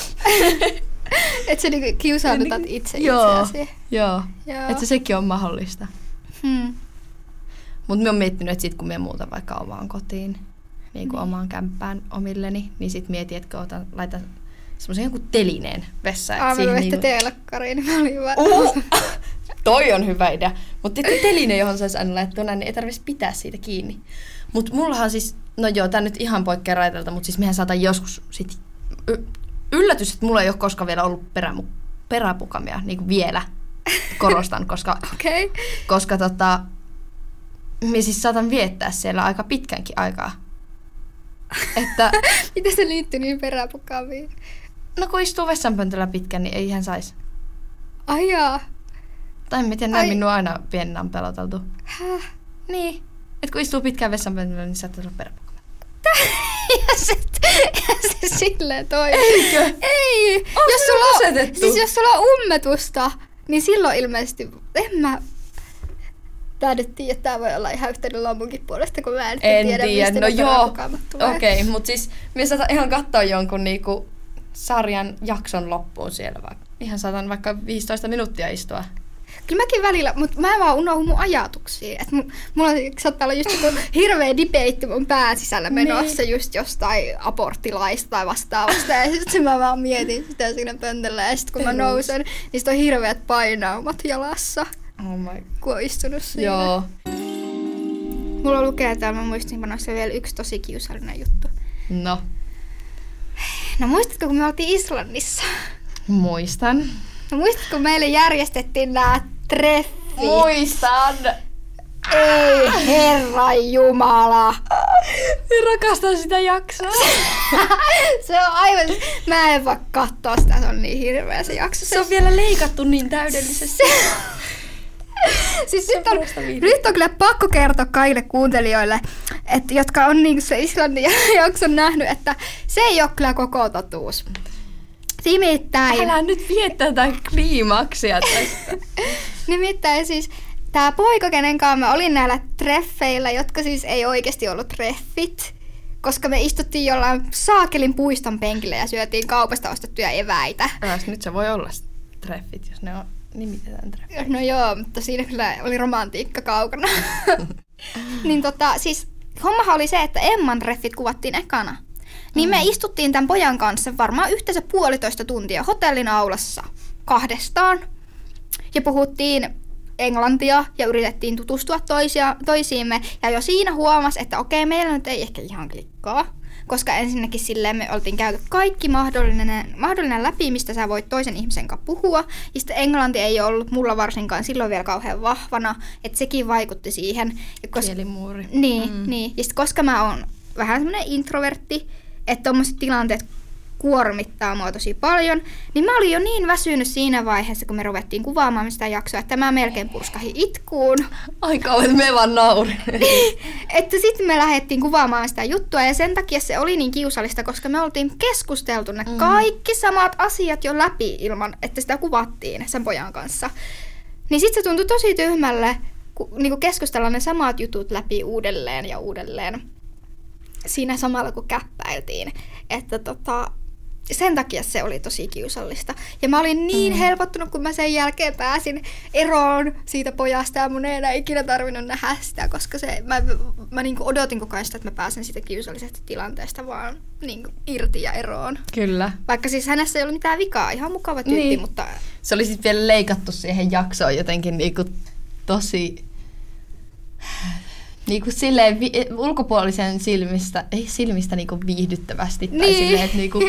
Että sä niinku kiusaudutat itse itseäsi. Joo, joo. että sekin on mahdollista. Hmm. Mutta mä oon miettinyt, että sit kun mä muutan vaikka omaan kotiin, niin kuin omaan kämppään omilleni, niin sit mietin, että otan, laitan semmoisen jonkun telineen vessaan. Aamulla vettä telkkariin, niin mä olin vaan. Uh, toi on hyvä idea. Mutta teline, johon saisi aina laittua näin, niin ei tarvitsisi pitää siitä kiinni. Mutta mullahan siis, no joo, tää nyt ihan poikkeaa raitelta, mutta siis mehän saatan joskus sit, y- yllätys, että mulla ei ole koskaan vielä ollut perämu- peräpukamia, niin kuin vielä korostan, koska, okay. koska tota, minä siis saatan viettää siellä aika pitkänkin aikaa. Että, mitä se liittyy niin peräpukamiin? no kun istuu vessanpöntöllä pitkän, niin ei ihan saisi. Ai jaa. Tai miten näin minua aina pienenä on peloteltu. Häh? Niin. Että kun istuu pitkään vessanpöntöllä, niin saattaa olla peräpukama. ja, se, ja se silleen toimii. Eikö? Ei. Onko jos se sulla asetettu? Siis jos sulla on ummetusta, niin silloin ilmeisesti, en mä... Tää nyt tiedä, että tää voi olla ihan yhteinen lammunkin puolesta, kun mä en, en tiedä, tiedä. mistä No ne joo, peräpukamat tulee. okei, okay, mutta siis minä saatan ihan katsoa jonkun niinku sarjan jakson loppuun siellä vaikka. Ihan saatan vaikka viisitoista minuuttia istua. Kyllä mäkin välillä, mutta mä vaan unohdun mun ajatuksia. Et mun, mulla saattaa olla just joku hirveä debate mun pään sisällä menossa niin. Just jostain aborttilaista tai vastaavasta. Ja sitten mä vaan mietin sitä siinä pöntöllä. Ja sitten kun mä nousen, niin sit on hirveät painaumat jalassa. Oh my. Kun on istunut siinä. Joo. Mulla lukee täällä, mä muistinpanossa vielä yksi tosi kiusallinen juttu. No. No muistatko, kun me oltiin Islannissa? Muistan. No muistatko, kun meille järjestettiin nää treffit? Muistan. Ei herran jumala. Mä rakastan sitä jaksoa. Se on aivan... Mä en voi katsoa sitä, se on niin hirveä se jakso. Se on vielä leikattu niin täydellisesti. Siis nyt on, nyt on kyllä pakko kertoa kaikille kuuntelijoille, että, jotka on niin se Islannin jakson nähnyt, että se ei ole kyllä koko totuus. Nimittäin... Älä nyt vie tätä kliimaksia tästä. Nimittäin siis tää poika, kenen kanssa mä olin näillä treffeillä, jotka siis ei oikeasti ollut treffit, koska me istuttiin jollain saakelin puiston penkillä ja syötiin kaupasta ostettuja eväitä. Äläs, nyt se voi olla treffit, jos ne on, nimitetään treffit. No joo, mutta siinä kyllä oli romantiikka kaukana. Niin tota, siis hommahan oli se, että Emman treffit kuvattiin ekana. Niin me istuttiin tämän pojan kanssa varmaan yhteensä puolitoista tuntia hotellin aulassa kahdestaan. Ja puhuttiin englantia ja yritettiin tutustua toisia, toisiimme. Ja jo siinä huomasi, että okei, meillä nyt ei ehkä ihan klikkaa. Koska ensinnäkin silleen me oltiin käyty kaikki mahdollinen, mahdollinen läpi, mistä sä voit toisen ihmisen kanssa puhua. Ja sitten englanti ei ollut mulla varsinkaan silloin vielä kauhean vahvana. Että sekin vaikutti siihen. Kos- Kielimuuri. Niin, mm. niin. Ja sitten koska mä oon vähän semmoinen introvertti, että tommoset tilanteet kuormittaa mua tosi paljon. Niin mä olin jo niin väsynyt siinä vaiheessa, kun me ruvettiin kuvaamaan sitä jaksoa, että mä melkein purskahin itkuun. Ai kauan, me vaan naurin. Että sitten me lähdettiin kuvaamaan sitä juttua ja sen takia se oli niin kiusallista, koska me oltiin keskusteltu ne mm. kaikki samat asiat jo läpi ilman, että sitä kuvattiin sen pojan kanssa. Niin sitten se tuntui tosi tyhmälle niin keskustella ne samat jutut läpi uudelleen ja uudelleen siinä samalla kun käppäiltiin. Että tota, sen takia se oli tosi kiusallista. Ja mä olin niin mm. helpottunut, kun mä sen jälkeen pääsin eroon siitä pojasta ja mun ei enää ikinä tarvinnut nähdä sitä, koska se, mä, mä niin odotin koko ajan sitä, että mä pääsen siitä kiusallisesta tilanteesta vaan niin irti ja eroon. Kyllä. Vaikka siis hänessä ei ollut mitään vikaa, ihan mukava tyyppi, niin. Mutta... Se oli sitten vielä leikattu siihen jaksoon jotenkin niinku tosi... Niinku silleen vi- ulkopuolisen silmistä, ei silmistä niinku viihdyttävästi. Tai niin. silleen, että niinku...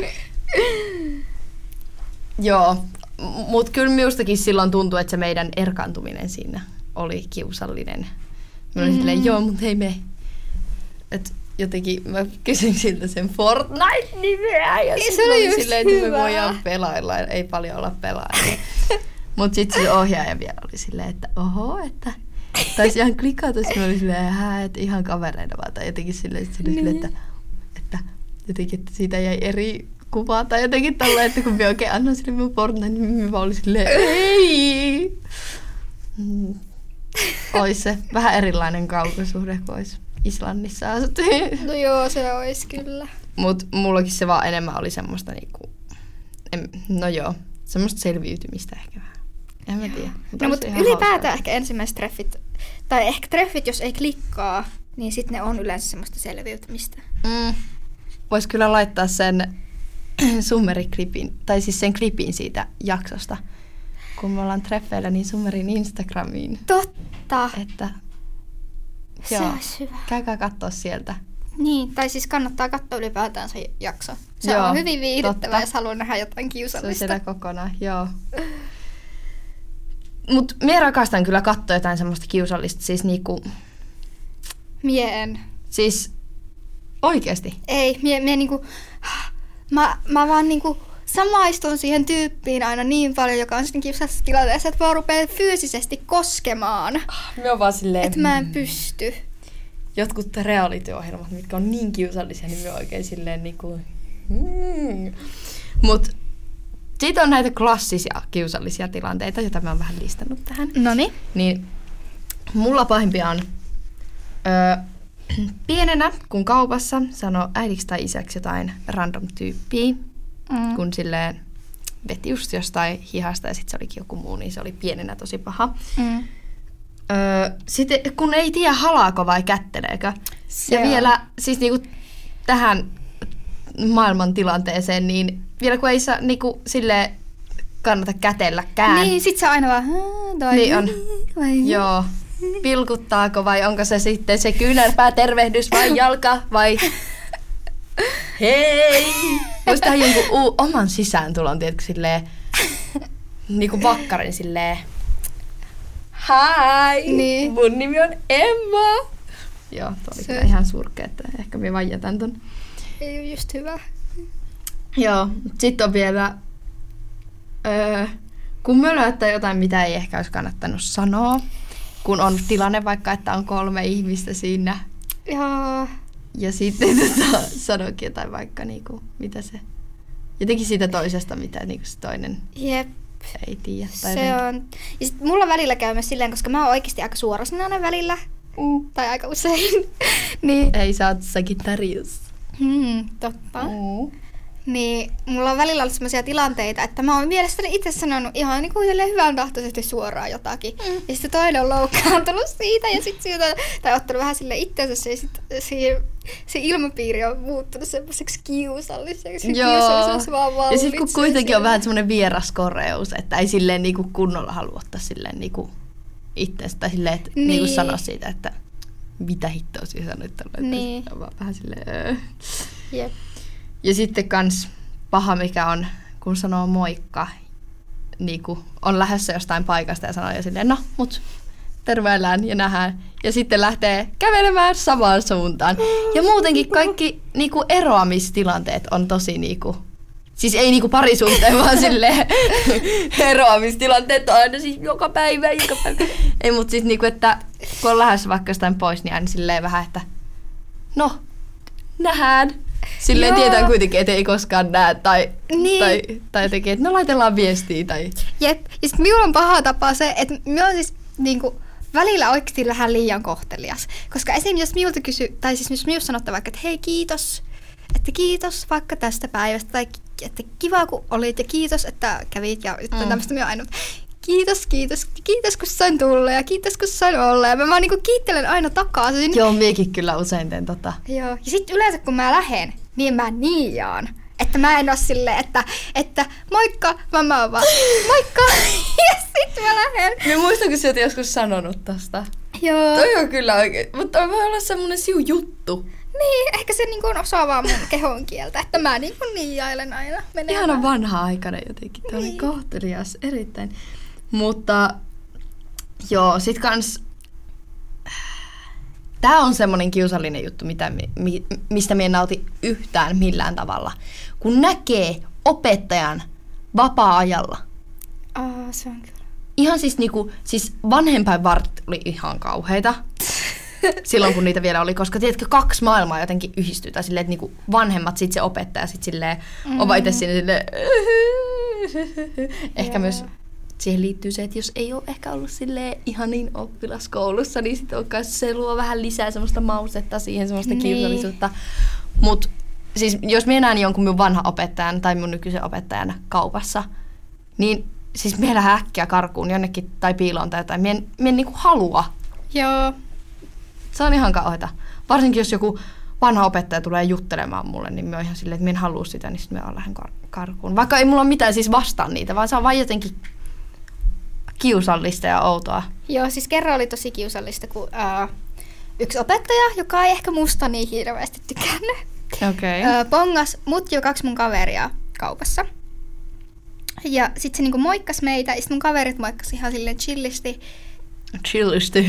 Joo, mutta kyllä minustakin silloin tuntui, että se meidän erkaantuminen siinä oli kiusallinen. Mä olin mm. silleen, joo, mutta hei me. Et jotenkin mä kysyin siltä sen Fortnite-nimeä ja niin, sitten oli oli silleen, että hyvä. me voidaan pelailla, ei paljon olla pelaajia. Mutta sitten se ohjaaja vielä oli silleen, että oho, että taisi ihan klikata, että mä olin silleen, hää, että ihan kavereina vaan. Tai jotenkin silleen, silleen niin. että, että, jotenkin, että siitä jäi eri kuvaa tai jotenkin tolleen, että kun mä oikein annan sille mun Fortnite, niin mä olin silleen, ei! Mm. Ois se vähän erilainen kaukosuhde, kun olisi Islannissa asuttu. No joo, se olisi kyllä. Mut mullakin se vaan enemmän oli semmoista niinku, en, no joo, semmoista selviytymistä ehkä vähän. En mä tiedä. Mut no mutta ylipäätään hauskaa. Ehkä ensimmäiset treffit, tai ehkä treffit, jos ei klikkaa, niin sitten ne on yleensä semmoista selviytymistä. Mm. Vois kyllä laittaa sen Summeri-klipin, tai siis sen klipin siitä jaksosta, kun me ollaan treffeillä, niin Summerin Instagramiin. Totta. Että se joo, olisi hyvä. Käykää katsoa sieltä. Niin, tai siis kannattaa katsoa ylipäätään se jakso. Se joo, on hyvin viihdyttävä, totta. jos haluaa nähdä jotain kiusallista. Se on siellä kokonaan, joo. Mut mie rakastan kyllä katsoa jotain semmoista kiusallista, siis niinku... Mie en. Siis oikeesti? Ei, mie, mie niinku... Mä, mä vaan niinku samaistun siihen tyyppiin aina niin paljon, joka on siinä kiusallisessa tilanteessa, että vaan rupeaa fyysisesti koskemaan. Me on vaan silleen... Että mä en pysty. Jotkut reality-ohjelmat, mitkä on niin kiusallisia, niin me oikein silleen niinku... Mm. Mut siitä on näitä klassisia kiusallisia tilanteita, joita mä oon vähän listannut tähän. Noniin. Niin mulla pahimpia on öö, pienenä, kun kaupassa sanoo äidiksi tai isäksi jotain random tyyppiä, mm. kun silleen veti just jostain hihasta ja sit se olikin joku muu, niin se oli pienenä tosi paha. Mm. Öö, sitten kun ei tiedä halaako vai kätteleekö. Se ja on. Vielä siis niinku tähän maailman tilanteeseen, niin vielä kun ei saa niinku silleen kannata kätelläkään. Niin, sit se aina vaan... Toi, niin on. Vai, joo. Pilkuttaako vai onko se sitten se kyynärpää tervehdys vai jalka vai... Hei! Voisi tehdä jonkun u- oman sisääntulon, tiedätkö, silleen... Niinku vakkarin silleen... Hai! Niin. Mun nimi on Emma! Joo, tuo oli kyllä ihan surkea, että ehkä minä vaan jätän ton. Ei ole just hyvä. Joo, sitten on vielä... Öö, kun mölöttää jotain, mitä ei ehkä olisi kannattanut sanoa, kun on tilanne vaikka, että on kolme ihmistä siinä. Joo. Ja sitten tota, sanoikin jotain vaikka, niinku, mitä se... Jotenkin siitä toisesta, mitä niinku se toinen... Jep. Ei tiedä. Tai se on. Ja sit mulla välillä käy myös silleen, koska mä oon oikeasti aika suorasanainen välillä. Mm. Tai aika usein. niin. Ei, sä oot Sagittarius. Hmm, totta. Mm. Niin mulla on välillä ollut sellaisia tilanteita, että mä oon mielestäni itse sanonut ihan niin kuin hyvän tahtoisesti suoraan jotakin. Mm. Ja sitten toinen on loukkaantunut siitä ja sit siitä, tai ottanut vähän sille itseensä ja sit siihen, se ilmapiiri on muuttunut semmoiseksi kiusalliseksi. Kiusallisuus vaan vallitsee. Ja sit kun kuitenkin on vähän semmoinen vieras koreus, että ei silleen niinku kunnolla halua ottaa silleen niinku itseänsä tai silleen, että niin. niinku sanoa siitä, että mitä hittoa sinä sanoit tällä. Niin. On vaan vähän silleen... Öö. Jep. Ja sitten kans paha mikä on, kun sanoo moikka, niin kun on lähdössä jostain paikasta ja sanoo jo silleen, no mut terveellään ja nähdään. Ja sitten lähtee kävelemään samaan suuntaan. Ja muutenkin kaikki niin kun eroamistilanteet on tosi niin kun Siis ei niinku parisuhteen, vaan silleen eroamistilanteet on aina siis joka päivä, joka päivä. Ei, mut siis niinku, että kun on lähdössä vaikka jostain pois, niin aina silleen vähän, että no, nähdään. Silleen Joo. tietää kuitenkin, että ei koskaan näe tai, Niin. tai, tai jotenkin, että no laitellaan viestiä. Tai... Jep. Ja sit minulla on paha tapa se, että minä on siis niinku välillä oikeasti vähän liian kohtelias. Koska esim. Jos minulta kysy, tai siis jos minusta sanotaan vaikka, että hei kiitos, että kiitos vaikka tästä päivästä, tai että kiva kun olit ja kiitos, että kävit ja mm. tämmöistä minä aina. Kiitos, kiitos, kiitos kun sain tulla ja kiitos kun sain olla. Ja mä vaan niinku kiittelen aina takaisin. Joo, miekin kyllä usein teen tota. Joo. Ja sitten yleensä kun mä lähden, niin mä niijaan. Että mä en oo silleen, että, että moikka, vaan mä oon vaan moikka. Ja sit mä lähden. Mä muistan, kun sä oot joskus sanonut tosta. Joo. Toi on kyllä oikein, mutta toi voi olla semmonen siu juttu. Niin, ehkä se niinku on osa vaan mun kehon kieltä, että mä niinku niijailen aina menemään. Ihana vanha-aikainen jotenkin. Toi oli Niin. kohtelias, erittäin. Mutta joo, sit kans... Tää on semmonen kiusallinen juttu, mitä, mi, mistä mä en nauti yhtään millään tavalla. Kun näkee opettajan vapaa-ajalla. Aa, se on kyllä. Ihan siis niinku, siis vanhempainvart oli ihan kauheita. Silloin kun niitä vielä oli, koska tiedätkö, kaksi maailmaa jotenkin yhdistyy. Tai silleen, että niinku vanhemmat, sit se opettaja, sit silleen, mm. on vaan itse siinä silleen... Ehkä myös siihen liittyy se, että jos ei ole ehkä ollut silleen ihan niin oppilaskoulussa, niin sitten on se luo vähän lisää semmoista mausetta siihen, semmoista Niin. kiusallisuutta. Mut siis jos minä näen jonkun mun vanha opettajan tai mun nykyisen opettajan kaupassa, niin siis minä lähden äkkiä karkuun jonnekin tai piiloon tai jotain. Minä en, minä en niinku halua. Joo. Se on ihan kauheata. Varsinkin jos joku vanha opettaja tulee juttelemaan mulle, niin minä olen ihan silleen, että minä en halua sitä, niin sitten minä lähden kar- karkuun. Vaikka ei mulla ole mitään siis vastaan niitä, vaan se on vain jotenkin kiusallista ja outoa. Joo, siis kerran oli tosi kiusallista, kun uh, yksi opettaja, joka ei ehkä musta niin hirveästi tykännyt, Okei. Okay. uh, pongas mut ja kaksi mun kaveria kaupassa. Ja sit se niinku moikkas meitä, ja sit mun kaverit moikkas ihan silleen chillisti. Chillisti.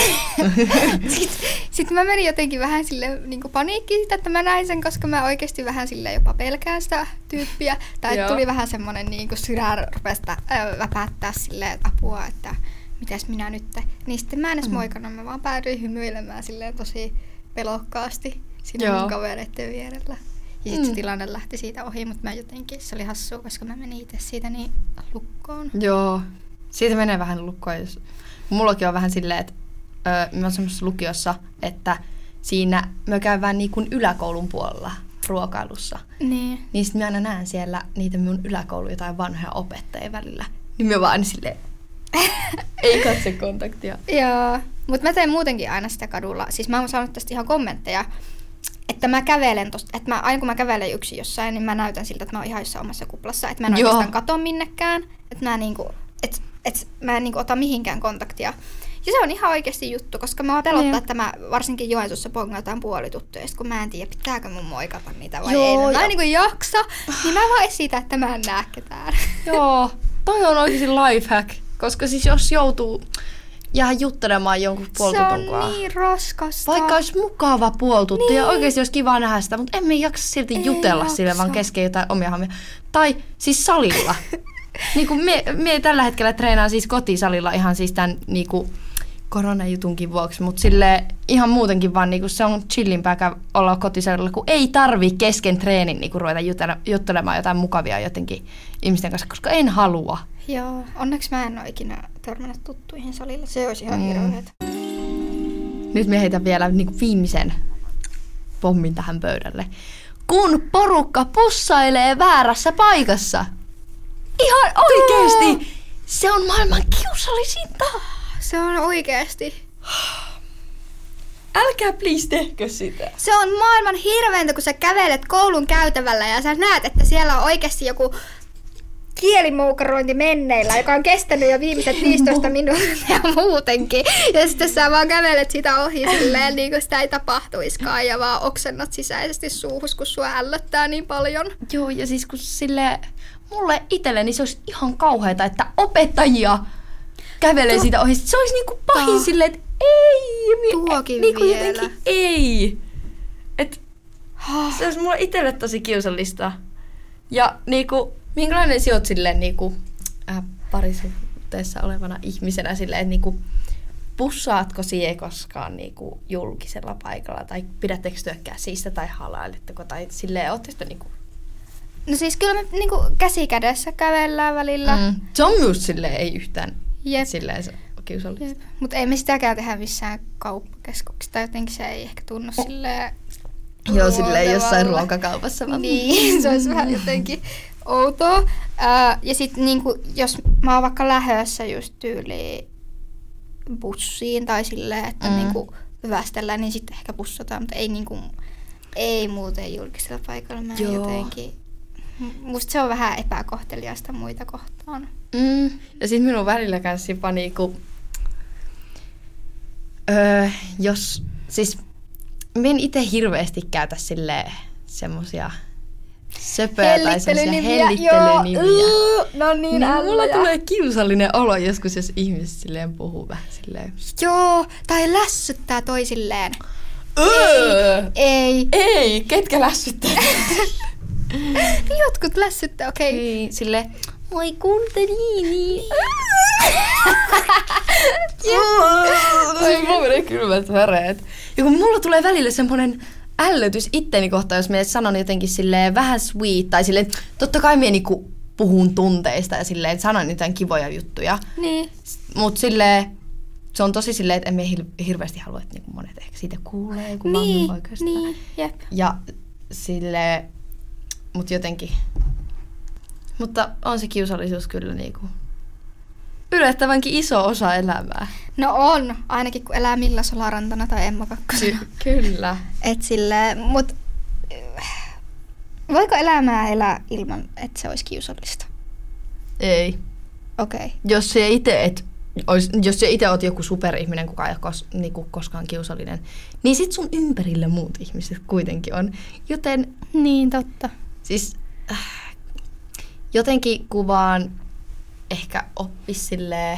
Sitten sit mä menin jotenkin vähän sille niinku paniikkiin sitä, että mä näin sen, koska mä oikeasti vähän sille jopa pelkään sitä tyyppiä. Tai Joo. tuli vähän semmonen niinku sydän rupesi äh, väpättää silleen apua, että mitäs minä nyt. Niin sitten mä en edes Mm. moikannut, mä vaan päädyin hymyilemään silleen tosi pelokkaasti siinä Joo. mun kavereiden vierellä. Ja sit Mm. se tilanne lähti siitä ohi, mutta mä jotenkin, se oli hassua, koska mä menin itse siitä niin lukkoon. Joo. Siitä menee vähän lukkoa. Jos... Mullakin on vähän silleen, että öö, mä oon semmoisessa lukiossa, että siinä mä käyn niin kuin yläkoulun puolella ruokailussa. Niin. Niin sit mä aina näen siellä niitä mun yläkoulun jotain vanhoja opettajia välillä. Niin mä vaan aina silleen, ei katse kontaktia. Joo, mutta mä teen muutenkin aina sitä kadulla. Siis mä oon saanut tästä ihan kommentteja, että mä kävelen tosta, että mä, aina kun mä kävelen yksin jossain, niin mä näytän siltä, että mä oon ihan jossain omassa kuplassa. Että mä en Joo. oikeastaan kato minnekään, että mä, niinku, et, et, mä en niinku ota mihinkään kontaktia. Ja se on ihan oikeasti juttu, koska mä oon pelottaa, Niin. että mä varsinkin Joensuussa pongataan puolituttuja, ja sit kun mä en tiedä, pitääkö mun moikata niitä vai Joo, ei. No, mä ja- en niinku jaksa, niin mä vaan esitän, että mä en näe ketään. Joo, toi on oikeasti lifehack, koska siis jos joutuu jää juttelemaan jonkun Se puoltutun on kanssa. niin raskasta. Vaikka olisi mukava puoltuttu Niin. ja oikeasti olisi kiva nähdä sitä, mutta emme jaksa silti Ei jutella jaksa. sille, vaan kesken jotain omia hommia. Tai siis salilla. niin kuin me, me tällä hetkellä treenaan siis kotisalilla ihan siis tämän niin kuin koronajutunkin vuoksi, mutta sille ihan muutenkin vaan niin kuin se on chillimpää käy- olla kotisalilla, kun ei tarvi kesken treenin niin kuin ruveta jutele- juttelemaan jotain mukavia jotenkin ihmisten kanssa, koska en halua. Joo, onneksi mä en ole ikinä törmännyt tuttuihin salilla. Se olisi ihan Mm. mm. hirveetä. Nyt me heitän vielä niin kuin viimeisen pommin tähän pöydälle. Kun porukka pussailee väärässä paikassa. Ihan oikeesti! Se on maailman kiusallisinta. Se on oikeesti. Älkää please tehkö sitä. Se on maailman hirveintä, kun sä kävelet koulun käytävällä ja sä näet, että siellä on oikeasti joku kielimoukarointi menneillä, joka on kestänyt jo viimeiset viisitoista minuuttia muutenkin. Ja sitten sä vaan kävelet sitä ohi silleen, niin kuin sitä ei tapahtuiskaan, ja vaan oksennat sisäisesti suuhus, kun sua ällöttää niin paljon. Joo, ja siis kun sille mulle itselleni se olisi ihan kauheata, että opettajia kävelee Tuo- siitä ohi. Se olisi niinku pahin Tuo- silleen, että ei. mi- Tuokin niinku vielä. jotenkin ei. Et se olisi mulle itselle tosi kiusallista. Ja niinku, minkälainen sinä oot silleen niinku, äh, parisuhteessa olevana ihmisenä silleen, että niinku, pussaatko sie koskaan niinku julkisella paikalla tai pidättekö työ käsistä tai halailetteko tai silleen, ootteko te niinku? No siis kyllä me niinku käsi kädessä kävellään välillä. Mm. Se on myös silleen ei yhtään Jep. silleen se kiusallista. Mutta ei me sitäkään tehdä missään kauppakeskuksissa tai jotenkin se ei ehkä tunnu silleen Joo, silleen jossain luontevalle. ruokakaupassa vaan. Niin, se olisi vähän jotenkin outoa. Ää, ja sitten niinku, jos mä oon vaikka lähdössä just tyyliin bussiin tai silleen, että Mm. niinku hyvästellään, niin sitten ehkä bussataan, mutta ei, niinku, ei muuten julkisella paikalla. Mä Joo. jotenkin, musta se on vähän epäkohteliasta muita kohtaan. Mm. Ja sit minun välillä kanssa jopa niinku, öö, jos, siis mä en ite hirveästi käytä silleen semmosia söpöjä tai semmosia hellittelynimiä. Joo, no niin, Niin mulla ällöjä. tulee kiusallinen olo joskus, jos ihmiset silleen puhuu vähän silleen. Joo, tai lässyttää toisilleen. Öö! Ei. Ei, ketkä lässyttää? Jotkut lässyttää, okei. Okay. Ei, silleen, moi kuunteliini. Oi, mulla menee kylmät väreet. Ja kun mulla tulee välillä semmonen ällötys itteni kohtaan, jos mä sanon jotenkin silleen vähän sweet, tai silleen, totta kai mä niinku puhun tunteista ja silleen, sanon jotain kivoja juttuja. Niin. Mut silleen, se on tosi silleen, että en mä hir- hirveästi halua, että niinku monet ehkä siitä kuulee, kun Niin, mä oon oikeastaan. niin, jep. Ja silleen, mut jotenkin. Mutta on se kiusallisuus kyllä niinku yllättävänkin iso osa elämää. No on, ainakin kun elää Milla Solarantana tai Emma Kakkonen. Ky- kyllä. Et silleen, mut äh, voiko elämää elää ilman, että se olisi kiusallista? Ei. Okei. Okay. Jos se itse et ois, jos se itse oot joku superihminen, kuka ei ole kos, niinku koskaan kiusallinen, niin sit sun ympärillä muut ihmiset kuitenkin on. Joten Niin, totta. siis äh, jotenkin kuvaan ehkä oppis silleen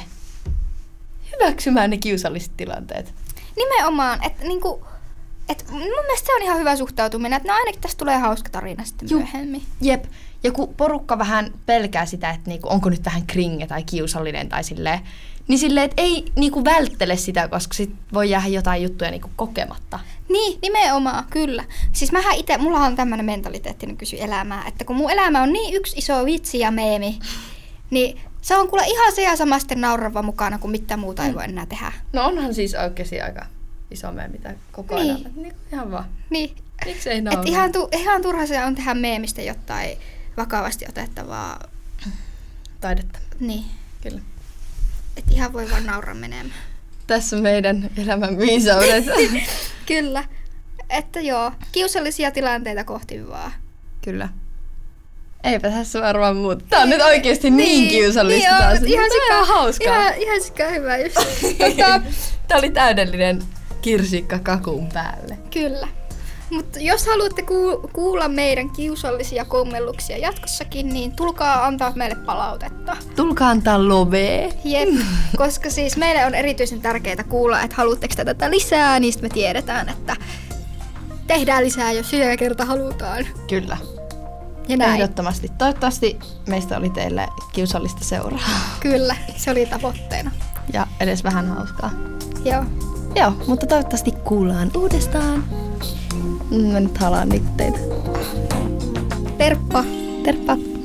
hyväksymään ne kiusalliset tilanteet. Nimenomaan, että niinku, et mun mielestä se on ihan hyvä suhtautuminen, että no ainakin tästä tulee hauska tarina sitten Juh. myöhemmin. Jep. Ja kun porukka vähän pelkää sitä, että niinku, onko nyt vähän kringe tai kiusallinen tai silleen, niin silleen, että ei niinku välttele sitä, koska sit voi jäädä jotain juttuja niinku kokematta. Niin, nimenomaan, kyllä. Siis mähän ite, mulla on tämmönen mentaliteetti, niin kysy elämää, että kun mun elämä on niin yksi iso vitsi ja meemi, niin se on kuule ihan se ja sama sitten naurava mukana, kun mitään muuta ei voi enää tehdä. No onhan siis oikeasti aika iso meemi, mitä koko Niin. elämä. Niin ihan vaan. Niin. Miksi ei naura? Et ihan, tu, ihan turha se on tehdä meemistä jotain vakavasti otettavaa. Taidetta. Niin. Kyllä. Et ihan voi vaan nauraa menemään. Tässä on meidän elämän viisaudet. Kyllä. Että joo, kiusallisia tilanteita kohti vaan. Kyllä. Eipä tässä varmaan muuta. Tää on nyt oikeesti niin, niin kiusallista niin taas. on, ihan, Tää on ihan hauskaa. Ihan, ihan sikä hyvä just. tota, Tää oli täydellinen kirsikka kakun päälle. Kyllä. Mutta jos haluatte ku- kuulla meidän kiusallisia kommelluksia jatkossakin, niin tulkaa antaa meille palautetta. Tulkaa antaa lovee. Jep, koska siis meille on erityisen tärkeää kuulla, että haluatteko te tätä lisää, niin sitten me tiedetään, että tehdään lisää, jos sitä kerta halutaan. Kyllä. Ja näin. Ehdottomasti. Toivottavasti meistä oli teille kiusallista seuraa. Kyllä, se oli tavoitteena. Ja edes vähän hauskaa. Joo. Joo, mutta toivottavasti kuullaan uudestaan. Mä nyt halaan nyt teitä. Terppa. Terppa!